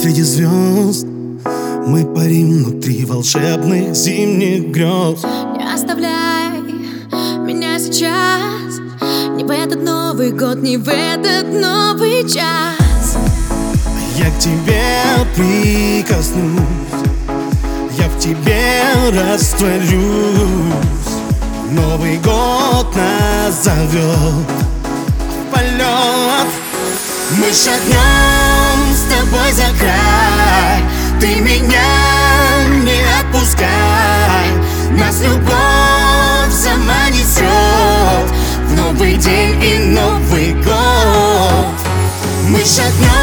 среди звезд. Мы парим внутри волшебных зимних грез. Не оставляй меня сейчас, не в этот Новый год, не в этот новый час. Я к тебе прикоснусь, я в тебе растворюсь. Новый год нас зовет в полет. Мы шагнем с тобой за край, ты меня не отпускай. Нас любовь сама несет в новый день и Новый год. Мы шагнем